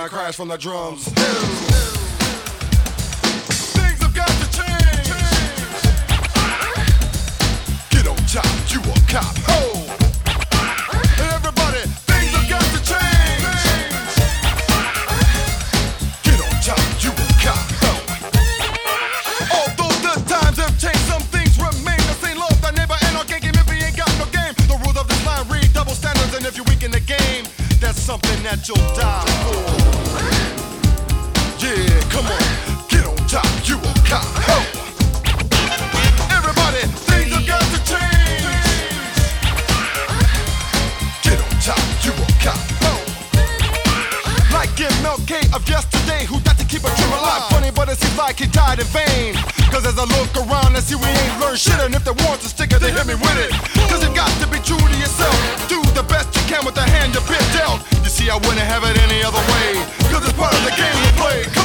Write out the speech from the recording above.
I crash from the drums. Things have got to change. Get on top, you a cop. Ho! Everybody, things have got to change. Get on top, you a cop. Ho! Although the times have changed, some things remain the same. Love thy neighbor and our game if he ain't got no game. The rules of this line read double standards, and if you're weak in the game, that's something that you'll die for. Yeah, come on, get on top, you a cop. Ho! Everybody, things have got to change. Get on top, you a cop. Ho! Like MLK of yesterday, who got to keep a dream alive. Funny, but it seems like he died in vain. Cause as I look around, I see we ain't learned shit. And if they want to stick it, they hit me with it. Cause you got to be true to yourself. Do the best you can with the hand you've been dealt. You see, I wouldn't have it any other way. Cause it's part of the game we play.